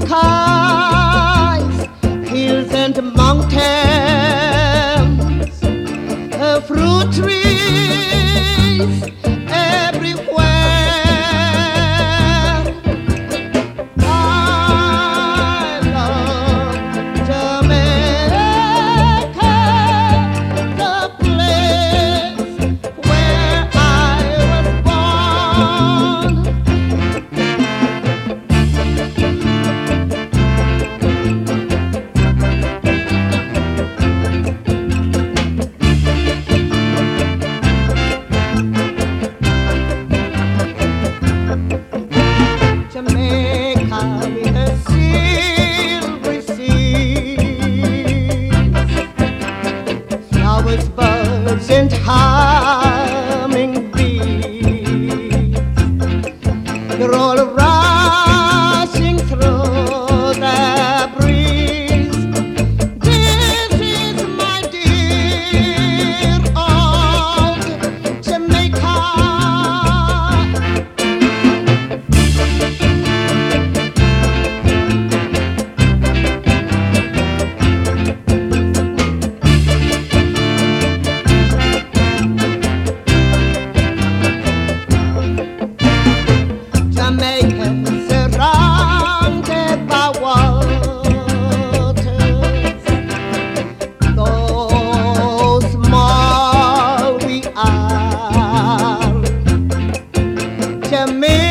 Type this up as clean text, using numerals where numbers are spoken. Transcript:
skies, hills and mountains, fruit trees everywhere. I love Jamaica, the place where I was born. Jamaica with her silvery seas, flowers, birds, and humming bees. They're all rushing through the breeze. This is my dear old Jamaica. Jamaica surrounded by waters, though small we are. Jamaica